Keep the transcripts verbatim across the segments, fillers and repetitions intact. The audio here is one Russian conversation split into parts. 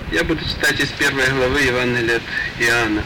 Я буду читать из первой главы Евангелия от Иоанна.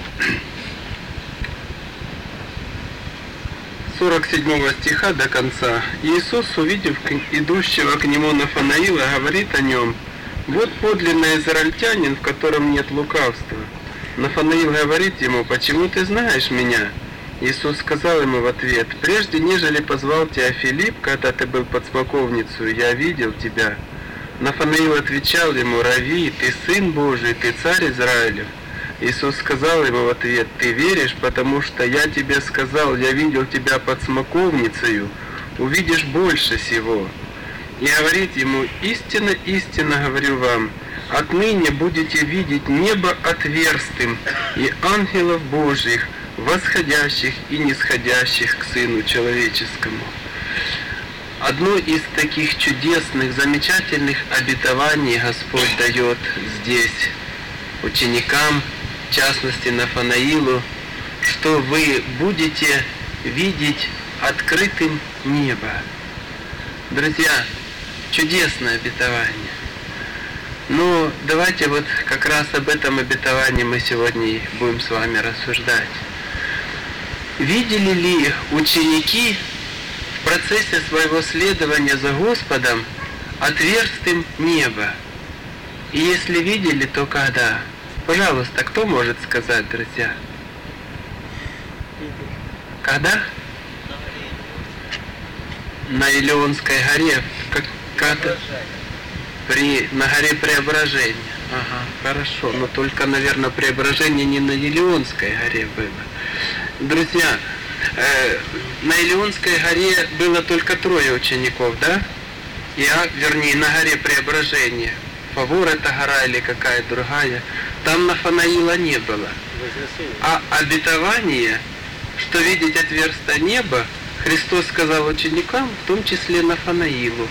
сорок седьмого стиха до конца. Иисус, увидев идущего к нему Нафанаила, говорит о нем: «Вот подлинный израильтянин, в котором нет лукавства». Нафанаил говорит ему: «Почему ты знаешь меня?» Иисус сказал ему в ответ: «Прежде нежели позвал тебя Филипп, когда ты был под смоковницей, я видел тебя». Нафанаил отвечал ему: «Рави, ты Сын Божий, ты Царь Израилев». Иисус сказал ему в ответ: «Ты веришь, потому что я тебе сказал, я видел тебя под смоковницею, увидишь больше сего». И говорит ему: «Истинно, истинно говорю вам, отныне будете видеть небо отверстым и ангелов Божьих, восходящих и нисходящих к Сыну Человеческому». Одно из таких чудесных, замечательных обетований Господь дает здесь ученикам, в частности Нафанаилу, что вы будете видеть открытым небо. Друзья, чудесное обетование. Но давайте вот как раз об этом обетовании мы сегодня и будем с вами рассуждать. Видели ли ученики в процессе своего следования за Господом отверстым небо? И если видели, то когда? Пожалуйста, кто может сказать, друзья? Когда? На Илионской горе. Как, как, при, на горе Преображения. Ага, хорошо. Но только, наверное, Преображение не на Илионской горе было. Друзья, э, на Илионской горе было только трое учеников, да? Я, вернее, на горе Преображения. Фавор это гора или какая другая. Там Нафанаила не было. А обетование, что видеть отверстие неба, Христос сказал ученикам, в том числе Нафанаилу.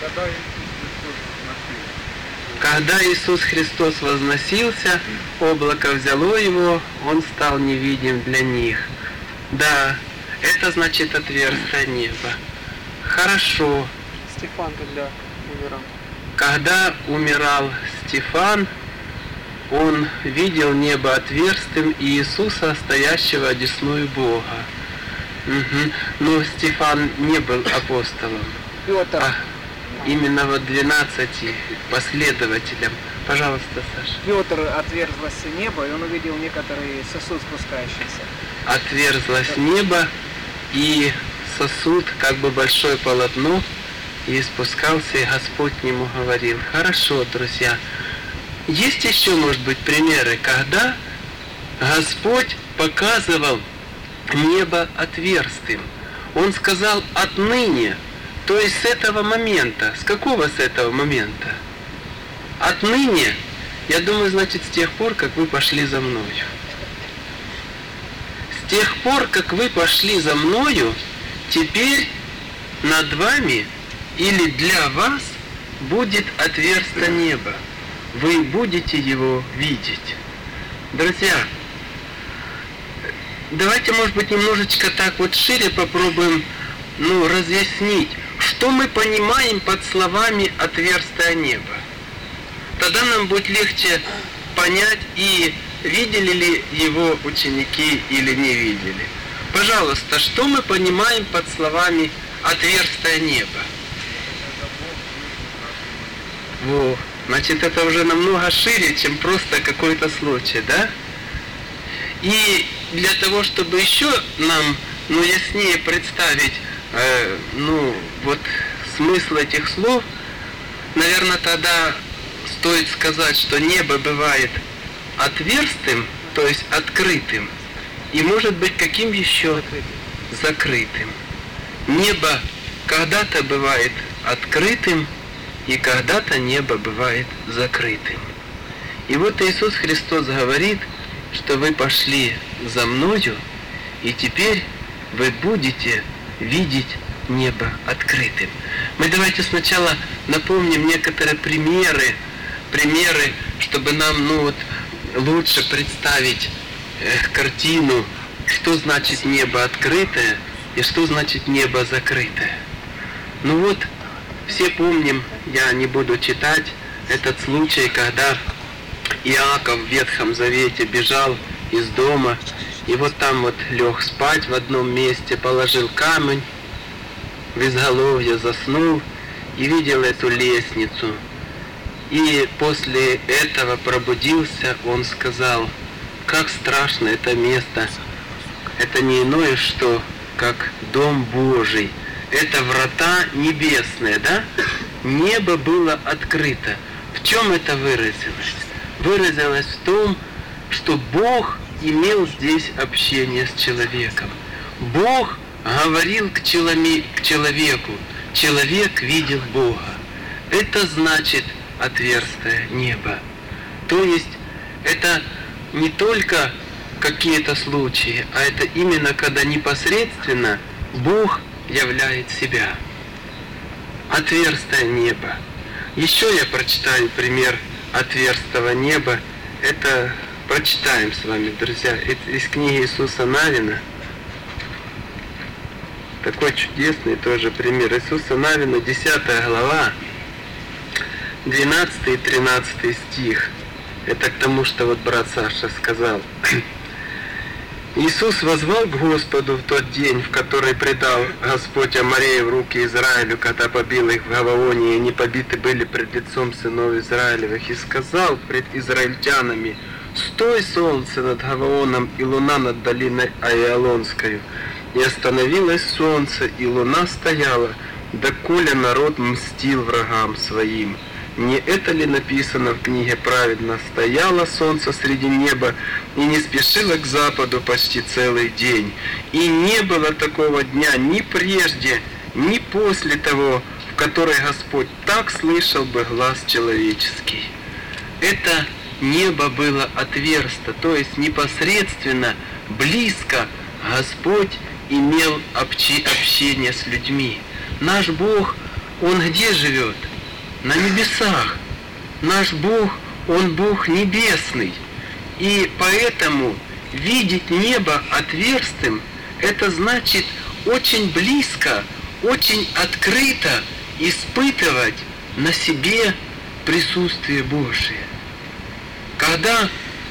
Когда Иисус Христос возносился, облако взяло его, он стал невидим для них. Да, это значит отверстие неба. Хорошо. Стефан тогда умирал. Когда умирал Стефан, он видел небо отверстым и Иисуса, стоящего одесную Бога. Угу. Но Стефан не был апостолом, Петр. а именно вот двенадцати последователям. Пожалуйста, Саша. Петр отверзлось небо, и он увидел некоторый сосуд спускающийся. Отверзлось небо, и сосуд, как бы большое полотно, и спускался, и Господь к нему говорил. Хорошо, друзья. Есть еще, может быть, примеры, когда Господь показывал небо отверстым. Он сказал отныне, то есть с этого момента. С какого с этого момента? Отныне, я думаю, значит, с тех пор, как вы пошли за мною. С тех пор, как вы пошли за мною, теперь над вами или для вас будет отверстие неба. Вы будете его видеть. Друзья, давайте, может быть, немножечко так вот шире попробуем, ну, разъяснить, что мы понимаем под словами «отверстие неба». Тогда нам будет легче понять, и видели ли его ученики или не видели. Пожалуйста, что мы понимаем под словами «отверстие неба»? Во, значит, это уже намного шире, чем просто какой-то случай, да? И для того, чтобы еще нам, ну, яснее представить, э, ну, вот смысл этих слов, наверное, тогда стоит сказать, что небо бывает отверстым, то есть открытым, и может быть каким еще? Закрытым. Небо когда-то бывает открытым, и когда-то небо бывает закрытым. И вот Иисус Христос говорит, что вы пошли за мною, и теперь вы будете видеть небо открытым. Мы давайте сначала напомним некоторые примеры, примеры, чтобы нам, ну вот, лучше представить э, картину, что значит небо открытое и что значит небо закрытое. Ну вот, все помним, я не буду читать, этот случай, когда Иаков в Ветхом Завете бежал из дома, и вот там вот лег спать в одном месте, положил камень в изголовье, заснул и видел эту лестницу. И после этого пробудился, он сказал: как страшно это место, это не иное что, как Дом Божий, это врата небесные, да? Небо было открыто. В чем это выразилось? Выразилось в том, что Бог имел здесь общение с человеком. Бог говорил к человеку, человек видел Бога. Это значит отверстие неба. То есть это не только какие-то случаи, а это именно когда непосредственно Бог являет себя. Отверстие неба. Еще я прочитаю пример отверстого неба. Это прочитаем с вами, друзья. Это из книги Иисуса Навина. Такой чудесный тоже пример. Иисуса Навина, десятая глава, двенадцатый и тринадцатый стих. Это к тому, что вот брат Саша сказал. Иисус возвал к Господу в тот день, в который предал Господь Аморея в руки Израилю, когда побил их в Гаваоне, и они побиты были пред лицом сынов Израилевых, и сказал пред израильтянами: «Стой, солнце над Гаваоном, и луна над долиной Аиалонскою». И остановилось солнце, и луна стояла, доколе народ мстил врагам своим. Не это ли написано в книге праведно? Стояло солнце среди неба и не спешило к западу почти целый день. И не было такого дня ни прежде, ни после того, в который Господь так слышал бы глас человеческий. Это небо было отверсто, то есть непосредственно, близко Господь имел общение с людьми. Наш Бог, Он где живет? На небесах. Наш Бог, Он Бог небесный. И поэтому видеть небо отверстым, это значит очень близко, очень открыто испытывать на себе присутствие Божие. Когда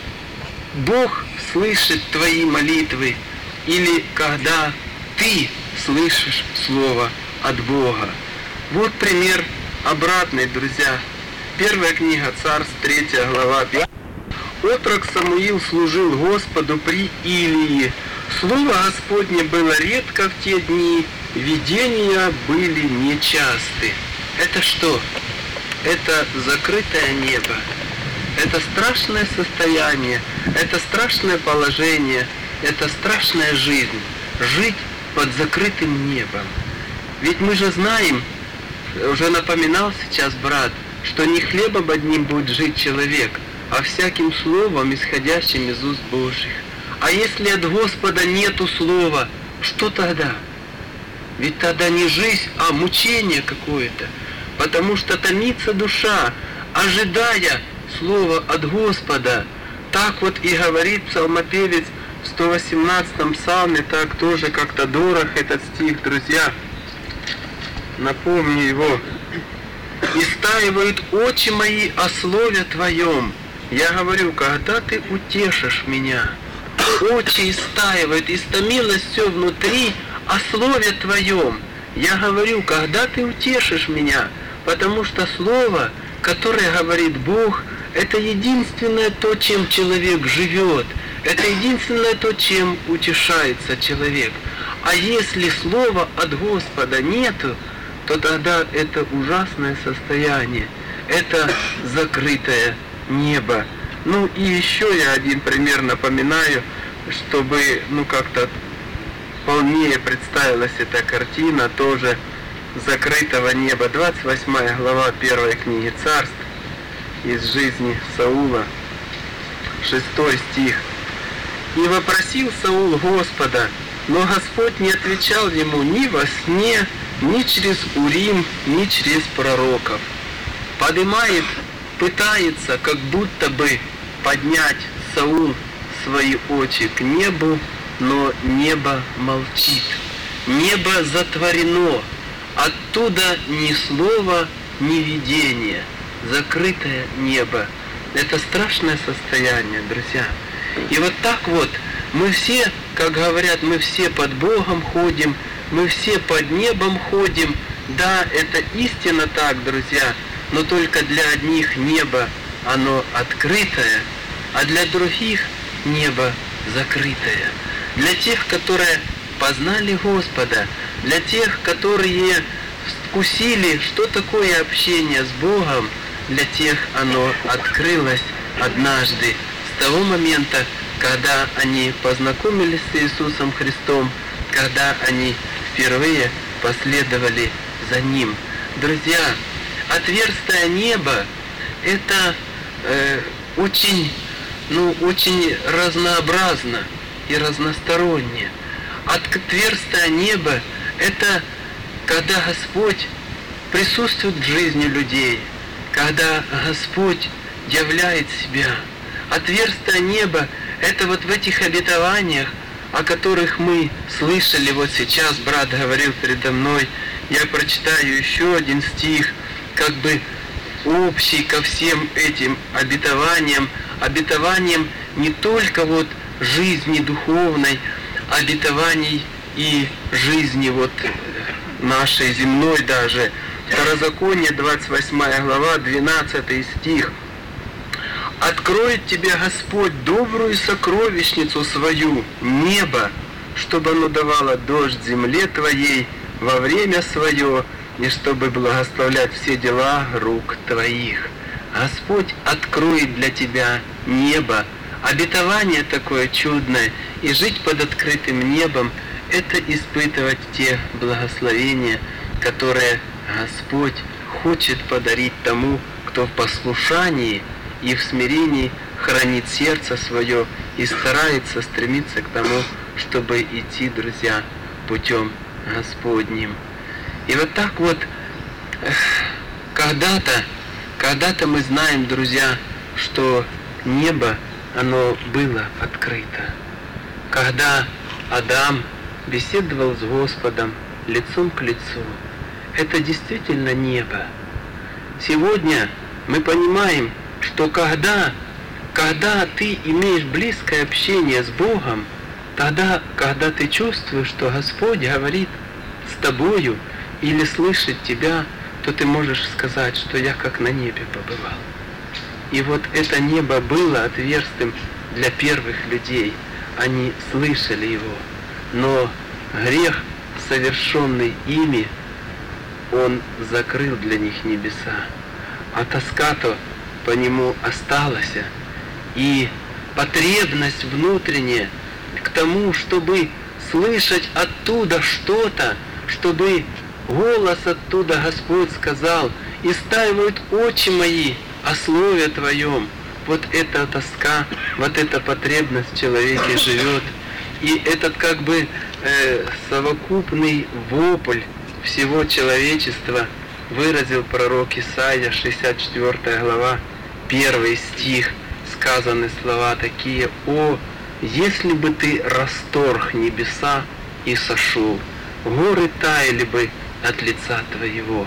Бог слышит твои молитвы, или когда ты слышишь слово от Бога. Вот пример обратный, друзья. Первая книга Царств, третья глава. Отрок Самуил служил Господу при Илии. Слово Господне было редко в те дни, видения были нечасты. Это что? Это закрытое небо. Это страшное состояние, это страшное положение, это страшная жизнь. Жить под закрытым небом. Ведь мы же знаем, уже напоминал сейчас брат, что не хлебом одним будет жить человек, а всяким словом, исходящим из уст Божьих. А если от Господа нету слова, что тогда? Ведь тогда не жизнь, а мучение какое-то. Потому что томится душа, ожидая слова от Господа. Так вот и говорит псалмопевец в сто восемнадцатом псалме, так тоже как-то дорог этот стих, друзья. Напомню его. «Истаивают очи мои о слове Твоем». Я говорю, когда Ты утешишь меня? Очи истаивают, истомилось все внутри о слове Твоем. Я говорю, когда Ты утешишь меня? Потому что слово, которое говорит Бог, это единственное то, чем человек живет. Это единственное то, чем утешается человек. А если слова от Господа нету, то тогда это ужасное состояние. Это закрытое небо. Ну и еще я один пример напоминаю, чтобы ну как-то полнее представилась эта картина тоже закрытого неба. двадцать восьмая глава первой книги Царств, из жизни Саула, шестой стих. «И вопросил Саул Господа, но Господь не отвечал ему ни во сне, ни через Урим, ни через пророков». Поднимает, пытается как будто бы поднять Саул свои очи к небу, но небо молчит. Небо затворено. Оттуда ни слова, ни видения. Закрытое небо. Это страшное состояние, друзья. И вот так вот, мы все, как говорят, мы все под Богом ходим, мы все под небом ходим. Да, это истинно так, друзья, но только для одних небо, оно открытое, а для других небо закрытое. Для тех, которые познали Господа, для тех, которые вкусили, что такое общение с Богом, для тех оно открылось однажды, с того момента, когда они познакомились с Иисусом Христом, когда они впервые последовали за Ним. Друзья, отверстие неба – это э, очень, ну, очень разнообразно и разносторонне. Отверстие неба – это когда Господь присутствует в жизни людей, когда Господь являет себя. Отверстие неба – это вот в этих обетованиях, о которых мы слышали вот сейчас, брат говорил передо мной. Я прочитаю еще один стих, как бы общий ко всем этим обетованиям, обетованиям не только вот жизни духовной, обетований и жизни вот нашей земной даже. Второзаконие, двадцать восьмая глава, двенадцатый стих. «Откроет тебе Господь добрую сокровищницу свою, небо, чтобы оно давало дождь земле твоей во время свое, и чтобы благословлять все дела рук твоих». Господь откроет для тебя небо, обетование такое чудное, и жить под открытым небом – это испытывать те благословения, которые Господь хочет подарить тому, кто в послушании и в смирении хранит сердце свое и старается стремиться к тому, чтобы идти, друзья, путем Господним. И вот так вот, когда-то, когда-то мы знаем, друзья, что небо, оно было открыто. Когда Адам беседовал с Господом лицом к лицу, это действительно небо. Сегодня мы понимаем, что когда, когда ты имеешь близкое общение с Богом, тогда, когда ты чувствуешь, что Господь говорит с тобою или слышит тебя, то ты можешь сказать, что я как на небе побывал. И вот это небо было отверстым для первых людей. Они слышали его. Но грех, совершенный ими, он закрыл для них небеса. А тоска-то по нему осталась. И потребность внутренняя к тому, чтобы слышать оттуда что-то, чтобы голос оттуда Господь сказал: «Истаивают очи мои о слове Твоем». Вот эта тоска, вот эта потребность в человеке живет. И этот как бы э, совокупный вопль всего человечества выразил пророк Исаия, шестьдесят четвёртая глава, первый стих, сказаны слова такие: «О, если бы ты расторг небеса и сошел, горы таяли бы от лица твоего».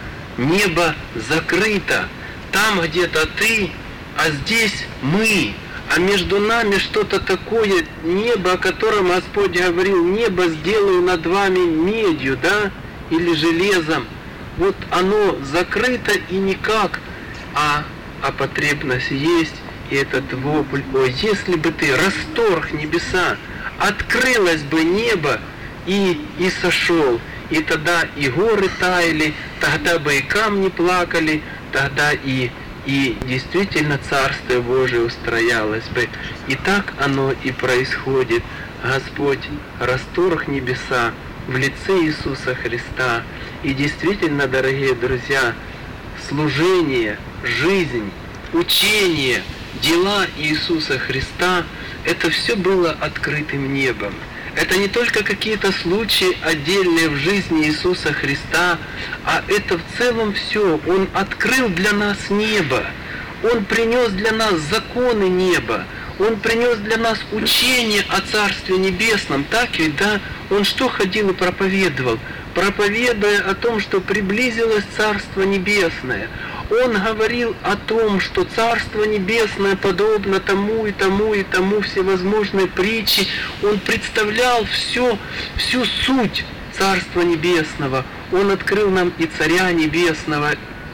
Небо закрыто, там где-то ты, а здесь мы, а между нами что-то такое, небо, о котором Господь говорил: «Небо сделаю над вами медью, да, или железом». Вот оно закрыто и никак, а, а потребность есть, и этот вопль: «Ой, если бы ты расторг небеса, открылось бы небо и, и сошел». И тогда и горы таяли, тогда бы и камни плакали, тогда и, и действительно Царствие Божие устроялось бы. И так оно и происходит. Господь расторг небеса в лице Иисуса Христа. И действительно, дорогие друзья, служение, жизнь, учение, дела Иисуса Христа – это все было открытым небом. Это не только какие-то случаи отдельные в жизни Иисуса Христа, а это в целом все. Он открыл для нас небо. Он принес для нас законы неба. Он принес для нас учение о Царстве Небесном. Так ведь, да? Он что ходил и проповедовал? Проповедуя о том, что приблизилось Царство Небесное. Он говорил о том, что Царство Небесное подобно тому и тому и тому, всевозможные притчи. Он представлял все, всю суть Царства Небесного. Он открыл нам и Царя Небесного,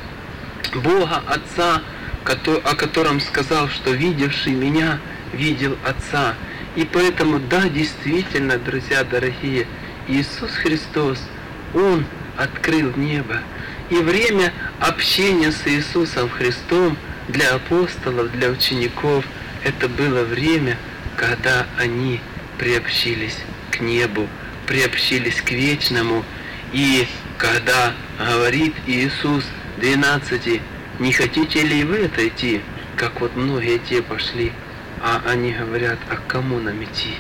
Бога Отца, о котором сказал, что видевший меня видел Отца. И поэтому, да, действительно, друзья дорогие, Иисус Христос, Он открыл небо. И время общения с Иисусом Христом для апостолов, для учеников, это было время, когда они приобщились к небу, приобщились к вечному. И когда говорит Иисус двенадцати: не хотите ли вы отойти, как вот многие те пошли, а они говорят: а к кому нам идти?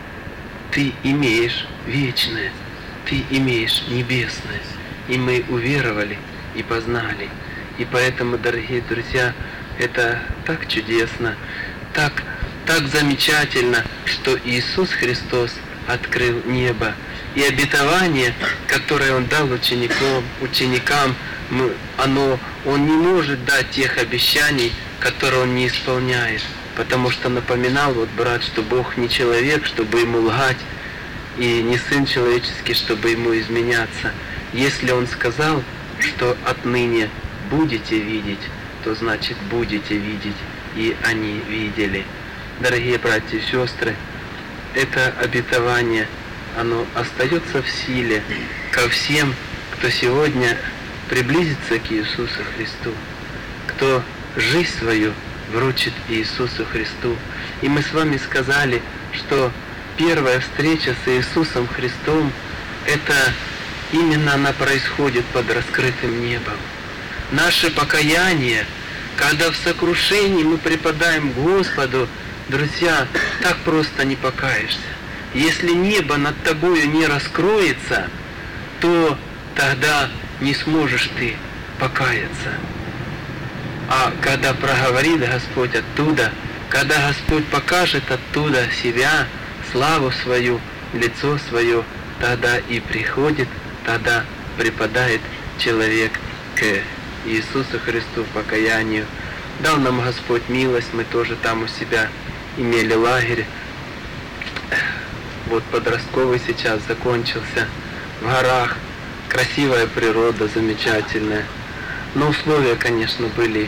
Ты имеешь вечное, ты имеешь небесное. И мы уверовали и познали. И поэтому, дорогие друзья, это так чудесно, так, так замечательно, что Иисус Христос открыл небо. И обетование, которое Он дал ученикам, ученикам оно, Он не может дать тех обещаний, которые Он не исполняет. Потому что напоминал вот брат, что Бог не человек, чтобы Ему лгать, и не Сын человеческий, чтобы Ему изменяться. Если Он сказал, что отныне будете видеть, то значит будете видеть. И они видели. Дорогие братья и сестры, это обетование, оно остается в силе ко всем, кто сегодня приблизится к Иисусу Христу, кто жизнь свою вручит Иисусу Христу. И мы с вами сказали, что первая встреча с Иисусом Христом, это именно она происходит под раскрытым небом. Наше покаяние, когда в сокрушении мы преподаем Господу, друзья, так просто не покаешься. Если небо над тобою не раскроется, то тогда не сможешь ты покаяться. А когда проговорит Господь оттуда, когда Господь покажет оттуда себя, славу свою, лицо свое, тогда и приходит, тогда преподает человек к Иисусу Христу, покаянию. Дал нам Господь милость, мы тоже там у себя имели лагерь. Вот подростковый сейчас закончился, в горах, красивая природа, замечательная. Но условия, конечно, были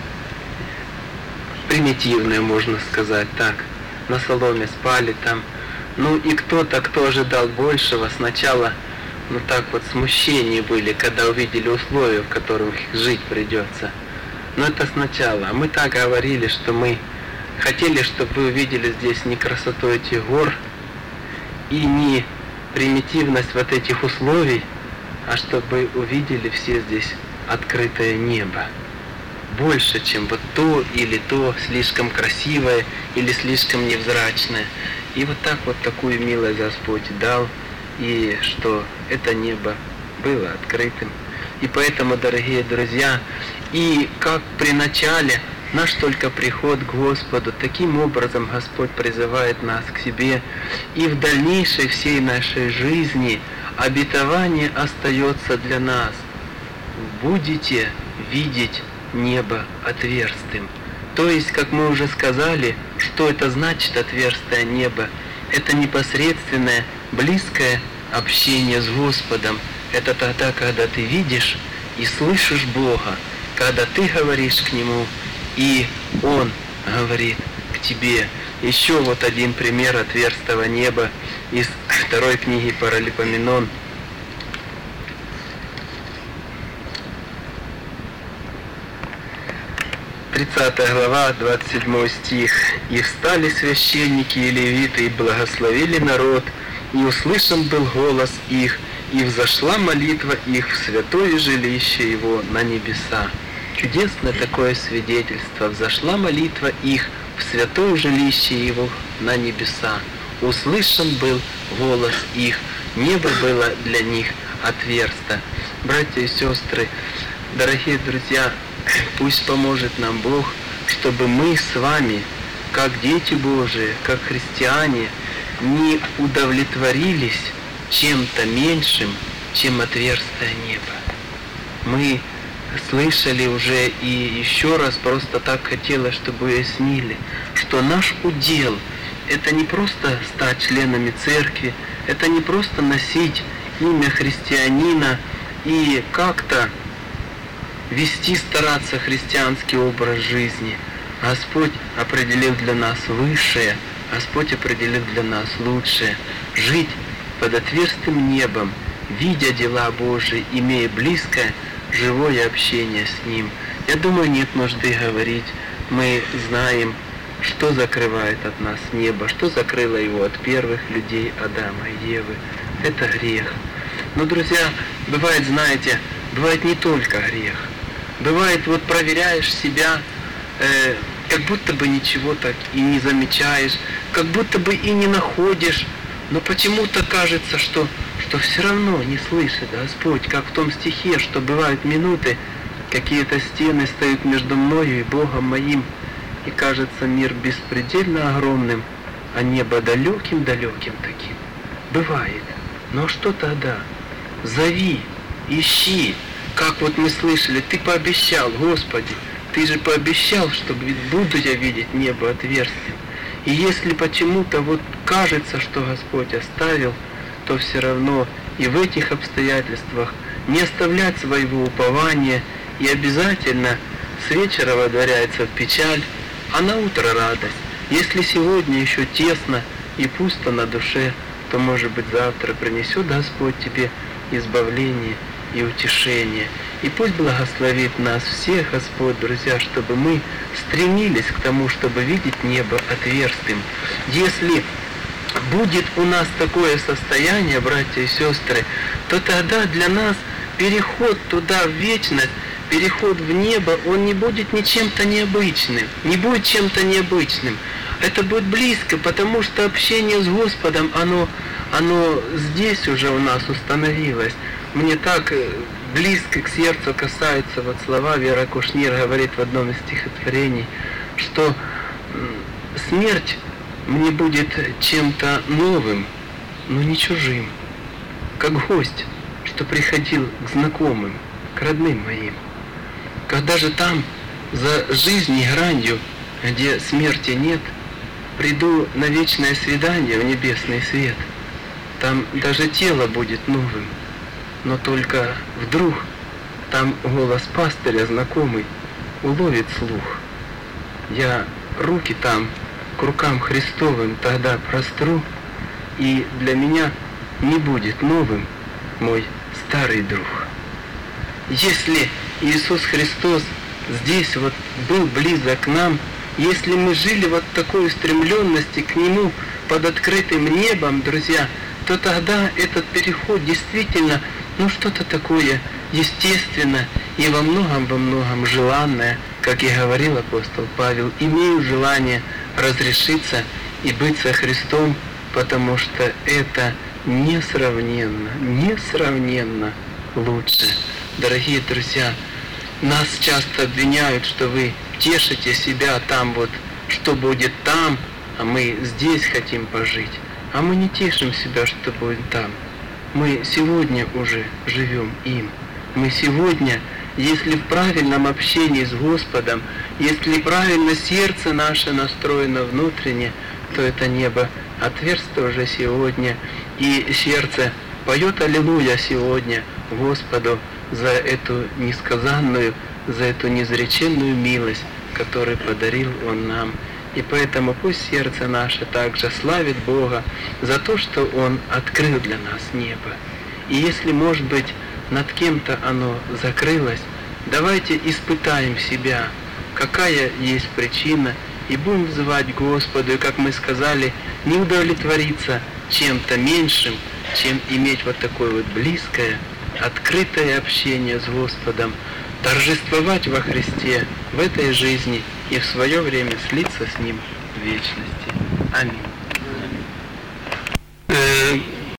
примитивные, можно сказать так. На соломе спали там. Ну и кто-то, кто ожидал большего, сначала, ну так вот, смущения были, когда увидели условия, в которых жить придется. Но это сначала. А мы так говорили, что мы хотели, чтобы вы увидели здесь не красоту этих гор и не примитивность вот этих условий, а чтобы увидели все здесь открытое небо. Больше, чем вот то или то, слишком красивое или слишком невзрачное. И вот так вот такую милость Господь дал, и что это небо было открытым. И поэтому, дорогие друзья, и как при начале наш только приход к Господу, таким образом Господь призывает нас к себе, и в дальнейшей всей нашей жизни обетование остается для нас. Будете видеть небо отверстым. То есть, как мы уже сказали, что это значит отверстое небо? Это непосредственное, близкое общение с Господом. Это тогда, когда ты видишь и слышишь Бога, когда ты говоришь к Нему, и Он говорит к тебе. Еще вот один пример отверстого неба из второй книги Паралипоменон. тридцатая глава, двадцать седьмой стих. «И встали священники и левиты, и благословили народ, и услышан был голос их, и взошла молитва их в святое жилище его на небеса». Чудесное такое свидетельство. Взошла молитва их в святое жилище его на небеса. Услышан был голос их. Небо было для них отверсто. Братья и сестры, дорогие друзья, пусть поможет нам Бог, чтобы мы с вами, как дети Божии, как христиане, не удовлетворились чем-то меньшим, чем отверстое небо. Мы слышали уже, и еще раз просто так хотелось, чтобы уяснили, что наш удел – это не просто стать членами церкви, это не просто носить имя христианина и как-то вести, стараться христианский образ жизни. Господь определил для нас высшее, Господь определил для нас лучшее. Жить под отверстым небом, видя дела Божии, имея близкое, живое общение с Ним. Я думаю, нет нужды говорить. Мы знаем, что закрывает от нас небо, что закрыло его от первых людей Адама и Евы. Это грех. Но, друзья, бывает, знаете, бывает не только грех. Бывает, вот проверяешь себя, э, как будто бы ничего так и не замечаешь, как будто бы и не находишь, но почему-то кажется, что, что все равно не слышит Господь, как в том стихе, что бывают минуты, какие-то стены стоят между мною и Богом моим, и кажется мир беспредельно огромным, а небо далеким-далеким таким. Бывает. Но что тогда? Зови, ищи. Как вот мы слышали, ты пообещал, Господи, ты же пообещал, что буду я видеть небо отверстием. И если почему-то вот кажется, что Господь оставил, то все равно и в этих обстоятельствах не оставлять своего упования, и обязательно с вечера водворяется в печаль, а на утро радость. Если сегодня еще тесно и пусто на душе, то, может быть, завтра принесет Господь тебе избавление и утешение. И пусть благословит нас всех Господь, друзья, чтобы мы стремились к тому, чтобы видеть небо отверстым. Если будет у нас такое состояние, братья и сестры, то тогда для нас переход туда в вечность, переход в небо, он не будет ничем-то необычным, не будет чем-то необычным. Это будет близко, потому что общение с Господом, оно, оно здесь уже у нас установилось. Мне так близко к сердцу касаются вот слова, Вера Кушнир говорит в одном из стихотворений, что смерть мне будет чем-то новым, но не чужим, как гость, что приходил к знакомым, к родным моим. Когда же там, за жизнью гранью, где смерти нет, приду на вечное свидание в небесный свет, там даже тело будет новым, но только вдруг там голос пастыря знакомый уловит слух. Я руки там к рукам Христовым тогда простру, и для меня не будет новым мой старый друг. Если Иисус Христос здесь вот был близок к нам, если мы жили вот в такой устремленности к Нему под открытым небом, друзья, то тогда этот переход действительно, ну что-то такое естественное и во многом, во многом желанное, как и говорил апостол Павел, имею желание разрешиться и быть со Христом, потому что это несравненно, несравненно лучше. Дорогие друзья, нас часто обвиняют, что вы тешите себя там вот, что будет там, а мы здесь хотим пожить. А мы не тешим себя, что будет там. Мы сегодня уже живем им. Мы сегодня, если в правильном общении с Господом, если правильно сердце наше настроено внутренне, то это небо отверсто уже сегодня, и сердце поет аллилуйя сегодня Господу за эту несказанную, за эту неизреченную милость, которую подарил Он нам. И поэтому пусть сердце наше также славит Бога за то, что Он открыл для нас небо. И если, может быть, над кем-то оно закрылось, давайте испытаем себя, какая есть причина, и будем взывать к Господу, и, как мы сказали, не удовлетвориться чем-то меньшим, чем иметь вот такое вот близкое, открытое общение с Господом, торжествовать во Христе в этой жизни и в свое время слиться с Ним в вечности. Аминь.